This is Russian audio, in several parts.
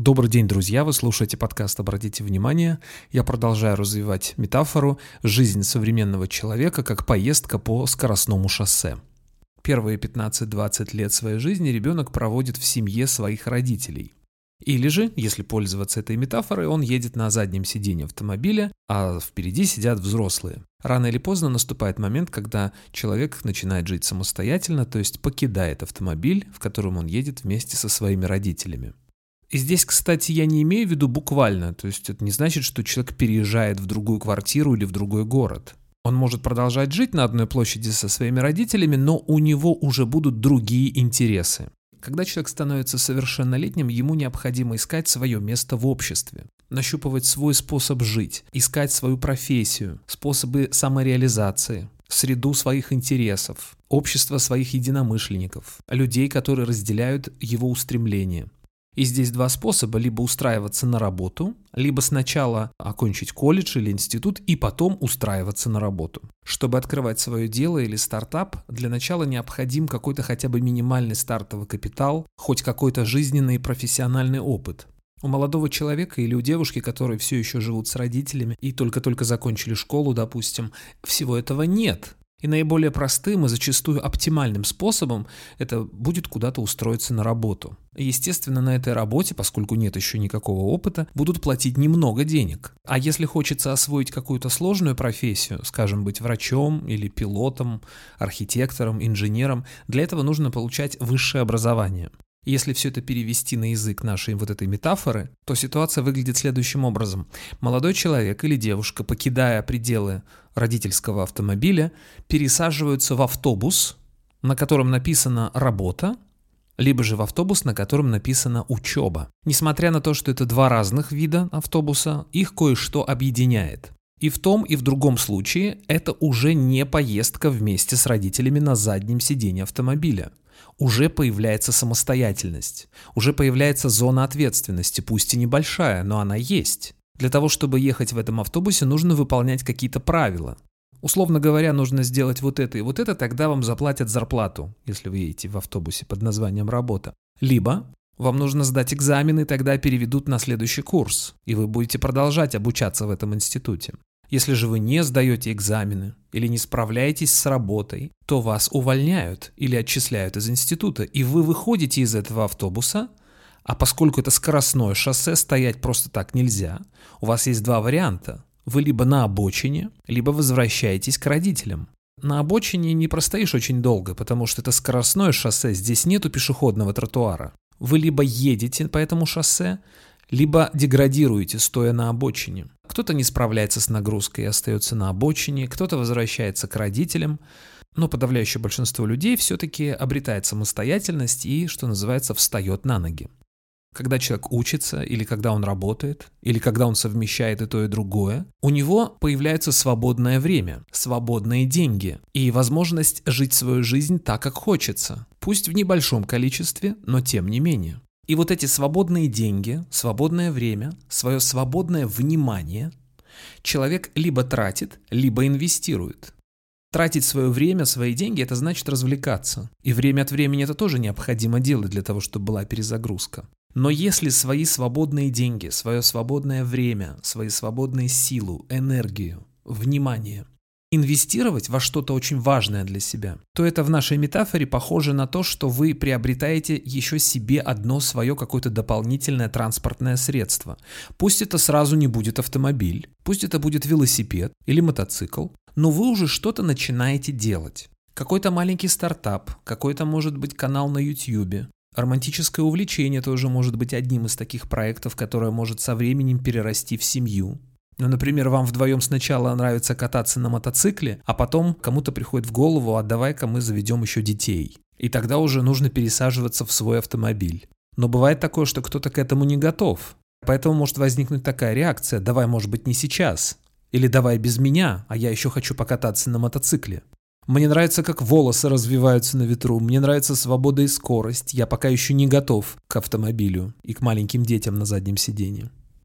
Добрый день, друзья! Вы слушаете подкаст «Обратите внимание». Я продолжаю развивать метафору «Жизнь современного человека как поездка по скоростному шоссе». Первые 15-20 лет своей жизни ребенок проводит в семье своих родителей. Или же, если пользоваться этой метафорой, он едет на заднем сиденье автомобиля, а впереди сидят взрослые. Рано или поздно наступает момент, когда человек начинает жить самостоятельно, то есть покидает автомобиль, в котором он едет вместе со своими родителями. И здесь, кстати, я не имею в виду буквально, то есть это не значит, что человек переезжает в другую квартиру или в другой город. Он может продолжать жить на одной площади со своими родителями, но у него уже будут другие интересы. Когда человек становится совершеннолетним, ему необходимо искать свое место в обществе, нащупывать свой способ жить, искать свою профессию, способы самореализации, среду своих интересов, общество своих единомышленников, людей, которые разделяют его устремления. И здесь два способа: либо устраиваться на работу, либо сначала окончить колледж или институт и потом устраиваться на работу. Чтобы открывать свое дело или стартап, для начала необходим какой-то хотя бы минимальный стартовый капитал, хоть какой-то жизненный и профессиональный опыт. У молодого человека или у девушки, которые все еще живут с родителями и только-только закончили школу, допустим, всего этого нет. И наиболее простым и зачастую оптимальным способом это будет куда-то устроиться на работу. Естественно, на этой работе, поскольку нет еще никакого опыта, будут платить немного денег. А если хочется освоить какую-то сложную профессию, скажем, быть врачом или пилотом, архитектором, инженером, для этого нужно получать высшее образование. Если все это перевести на язык нашей вот этой метафоры, то ситуация выглядит следующим образом. Молодой человек или девушка, покидая пределы родительского автомобиля, пересаживаются в автобус, на котором написано «работа», либо же в автобус, на котором написано «учеба». Несмотря на то, что это два разных вида автобуса, их кое-что объединяет. И в том, и в другом случае это уже не поездка вместе с родителями на заднем сиденье автомобиля. Уже появляется самостоятельность, уже появляется зона ответственности, пусть и небольшая, но она есть. Для того, чтобы ехать в этом автобусе, нужно выполнять какие-то правила. Условно говоря, нужно сделать вот это и вот это, тогда вам заплатят зарплату, если вы едете в автобусе под названием «работа». Либо вам нужно сдать экзамены, тогда переведут на следующий курс, и вы будете продолжать обучаться в этом институте. Если же вы не сдаете экзамены или не справляетесь с работой, то вас увольняют или отчисляют из института, и вы выходите из этого автобуса, а поскольку это скоростное шоссе, стоять просто так нельзя, у вас есть два варианта. Вы либо на обочине, либо возвращаетесь к родителям. На обочине не простоишь очень долго, потому что это скоростное шоссе, здесь нету пешеходного тротуара. Вы либо едете по этому шоссе, либо деградируете, стоя на обочине. Кто-то не справляется с нагрузкой и остается на обочине, кто-то возвращается к родителям, но подавляющее большинство людей все-таки обретает самостоятельность и, что называется, встает на ноги. Когда человек учится, или когда он работает, или когда он совмещает и то, и другое, у него появляется свободное время, свободные деньги и возможность жить свою жизнь так, как хочется, пусть в небольшом количестве, но тем не менее. И вот эти свободные деньги, свободное время, свое свободное внимание человек либо тратит, либо инвестирует. Тратить свое время, свои деньги – это значит развлекаться. И время от времени это тоже необходимо делать для того, чтобы была перезагрузка. Но если свои свободные деньги, свое свободное время, свои свободные силу, энергию, внимание инвестировать во что-то очень важное для себя, то это в нашей метафоре похоже на то, что вы приобретаете еще себе одно свое какое-то дополнительное транспортное средство. Пусть это сразу не будет автомобиль, пусть это будет велосипед или мотоцикл, но вы уже что-то начинаете делать. Какой-то маленький стартап, какой-то, может быть, канал на YouTube. Романтическое увлечение тоже может быть одним из таких проектов, которое может со временем перерасти в семью. Ну, например, вам вдвоем сначала нравится кататься на мотоцикле, а потом кому-то приходит в голову: а давай-ка мы заведем еще детей. И тогда уже нужно пересаживаться в свой автомобиль. Но бывает такое, что кто-то к этому не готов. Поэтому может возникнуть такая реакция: давай, может быть, не сейчас. Или давай без меня, а я еще хочу покататься на мотоцикле. Мне нравится, как волосы развиваются на ветру, мне нравится свобода и скорость, я пока еще не готов к автомобилю и к маленьким детям на заднем сиденье.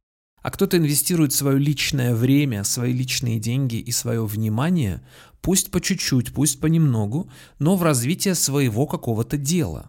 А кто-то инвестирует свое личное время, свои личные деньги и свое внимание, пусть по чуть-чуть, пусть понемногу, но в развитие своего какого-то дела.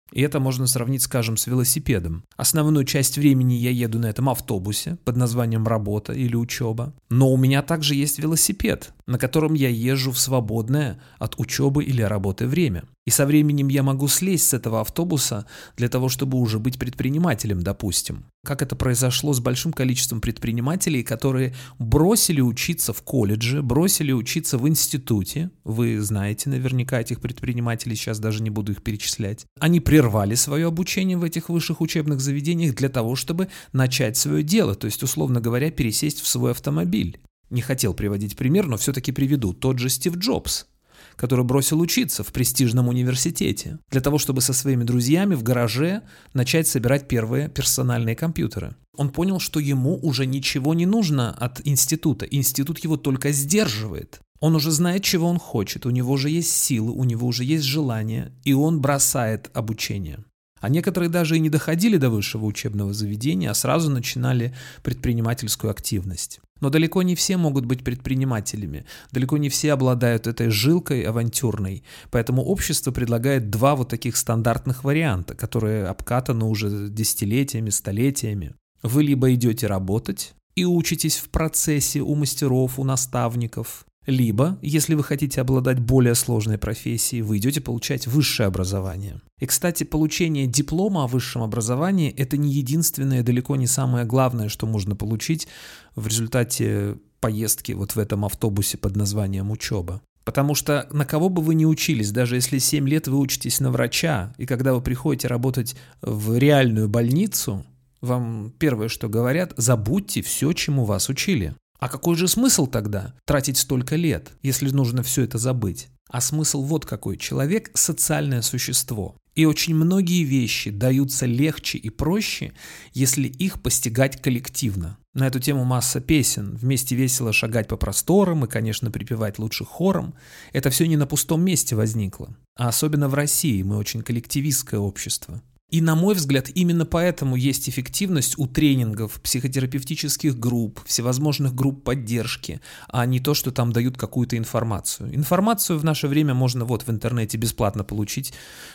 И это можно сравнить, скажем, с велосипедом. Основную часть времени я еду на этом автобусе под названием работа или учеба. Но у меня также есть велосипед, на котором я езжу в свободное от учебы или работы время. И со временем я могу слезть с этого автобуса для того, чтобы уже быть предпринимателем, допустим. Как это произошло с большим количеством предпринимателей, которые бросили учиться в колледже, бросили учиться в институте. Вы знаете наверняка этих предпринимателей, сейчас даже не буду их перечислять. Они прервали свое обучение в этих высших учебных заведениях для того, чтобы начать свое дело, то есть, условно говоря, пересесть в свой автомобиль. Не хотел приводить пример, но все-таки приведу. Тот же Стив Джобс, который бросил учиться в престижном университете для того, чтобы со своими друзьями в гараже начать собирать первые персональные компьютеры. Он понял, что ему уже ничего не нужно от института. Институт его только сдерживает. Он уже знает, чего он хочет, у него уже есть силы, у него уже есть желание, и он бросает обучение. А некоторые даже и не доходили до высшего учебного заведения, а сразу начинали предпринимательскую активность. Но далеко не все могут быть предпринимателями, далеко не все обладают этой жилкой авантюрной, поэтому общество предлагает два вот таких стандартных варианта, которые обкатаны уже десятилетиями, столетиями. Вы либо идете работать и учитесь в процессе у мастеров, у наставников, либо, если вы хотите обладать более сложной профессией, вы идете получать высшее образование. И, кстати, получение диплома о высшем образовании – это не единственное, далеко не самое главное, что можно получить в результате поездки вот в этом автобусе под названием учеба. Потому что на кого бы вы ни учились, даже если 7 лет вы учитесь на врача, и когда вы приходите работать в реальную больницу, вам первое, что говорят – забудьте все, чему вас учили. А какой же смысл тогда тратить столько лет, если нужно все это забыть? А смысл вот какой. Человек – социальное существо. И очень многие вещи даются легче и проще, если их постигать коллективно. На эту тему масса песен. Вместе весело шагать по просторам и, конечно, припевать лучше хором. Это все не на пустом месте возникло. А особенно в России мы очень коллективистское общество. И, на мой взгляд, именно поэтому есть эффективность у тренингов, психотерапевтических групп, всевозможных групп поддержки, а не то, что там дают какую-то информацию. Информацию в наше время можно вот в интернете бесплатно получить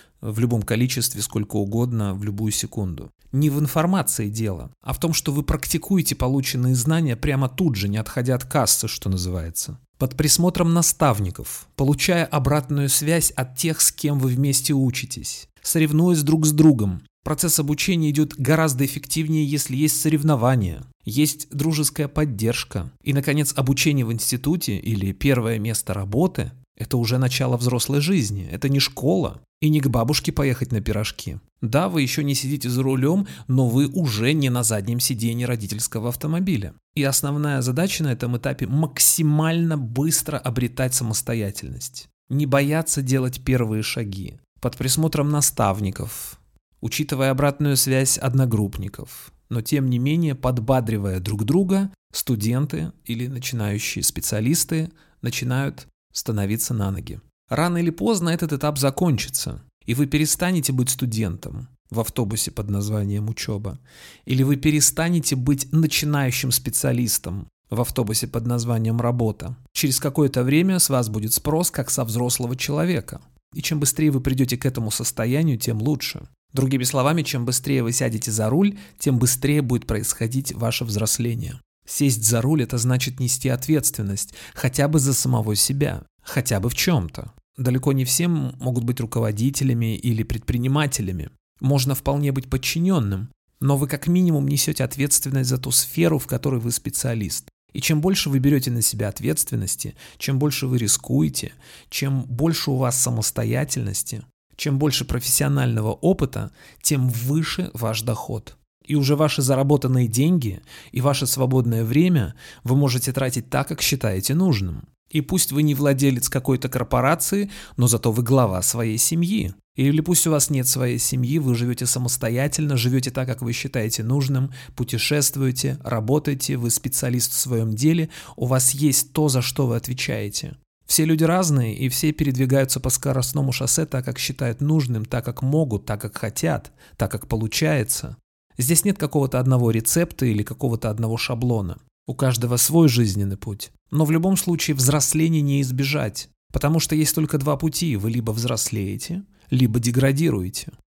в любом количестве, сколько угодно, в любую секунду. Не в информации дело, а в том, что вы практикуете полученные знания прямо тут же, не отходя от кассы, что называется. Под присмотром наставников, получая обратную связь от тех, с кем вы вместе учитесь, соревнуясь друг с другом. Процесс обучения идет гораздо эффективнее, если есть соревнования, есть дружеская поддержка. И, наконец, обучение в институте или первое место работы – это уже начало взрослой жизни, это не школа и не к бабушке поехать на пирожки. Да, вы еще не сидите за рулем, но вы уже не на заднем сиденье родительского автомобиля. И основная задача на этом этапе – максимально быстро обретать самостоятельность. Не бояться делать первые шаги. Под присмотром наставников, учитывая обратную связь одногруппников, но тем не менее подбадривая друг друга, студенты или начинающие специалисты начинают становиться на ноги. Рано или поздно этот этап закончится, и вы перестанете быть студентом в автобусе под названием учеба, или вы перестанете быть начинающим специалистом в автобусе под названием работа. Через какое-то время с вас будет спрос как со взрослого человека. И чем быстрее вы придете к этому состоянию, тем лучше. Другими словами, чем быстрее вы сядете за руль, тем быстрее будет происходить ваше взросление. Сесть за руль – это значит нести ответственность хотя бы за самого себя, хотя бы в чем-то. Далеко не все могут быть руководителями или предпринимателями. Можно вполне быть подчиненным, но вы как минимум несете ответственность за ту сферу, в которой вы специалист. И чем больше вы берете на себя ответственности, чем больше вы рискуете, чем больше у вас самостоятельности, чем больше профессионального опыта, тем выше ваш доход. И уже ваши заработанные деньги и ваше свободное время вы можете тратить так, как считаете нужным. И пусть вы не владелец какой-то корпорации, но зато вы глава своей семьи. Или пусть у вас нет своей семьи, вы живете самостоятельно, живете так, как вы считаете нужным, путешествуете, работаете, вы специалист в своем деле, у вас есть то, за что вы отвечаете. Все люди разные, и все передвигаются по скоростному шоссе так, как считают нужным, так, как могут, так, как хотят, так, как получается. Здесь нет какого-то одного рецепта или какого-то одного шаблона. У каждого свой жизненный путь. Но в любом случае взросления не избежать, потому что есть только два пути. Вы либо взрослеете, либо деградируете.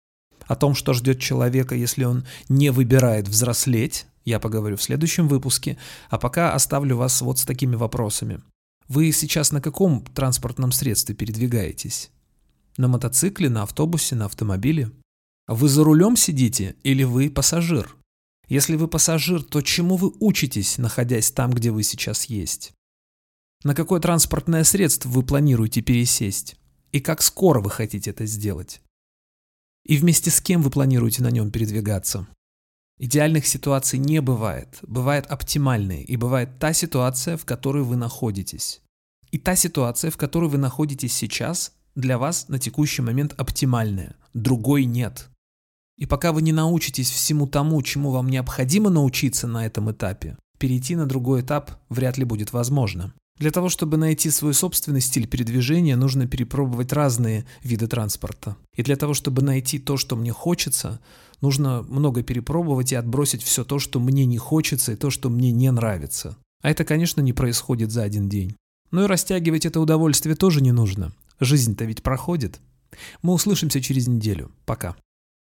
О том, что ждет человека, если он не выбирает взрослеть, я поговорю в следующем выпуске, а пока оставлю вас вот с такими вопросами. Вы сейчас на каком транспортном средстве передвигаетесь? На мотоцикле, на автобусе, на автомобиле? Вы за рулем сидите или вы пассажир? Если вы пассажир, то чему вы учитесь, находясь там, где вы сейчас есть? На какое транспортное средство вы планируете пересесть? И как скоро вы хотите это сделать? И вместе с кем вы планируете на нем передвигаться? Идеальных ситуаций не бывает. Бывают оптимальные, и бывает та ситуация, в которой вы находитесь. И та ситуация, в которой вы находитесь сейчас, для вас на текущий момент оптимальная. Другой нет. И пока вы не научитесь всему тому, чему вам необходимо научиться на этом этапе, перейти на другой этап вряд ли будет возможно. Для того, чтобы найти свой собственный стиль передвижения, нужно перепробовать разные виды транспорта. И для того, чтобы найти то, что мне хочется, нужно много перепробовать и отбросить все то, что мне не хочется и то, что мне не нравится. А это, конечно, не происходит за один день. Но и растягивать это удовольствие тоже не нужно. Жизнь-то ведь проходит. Мы услышимся через неделю. Пока.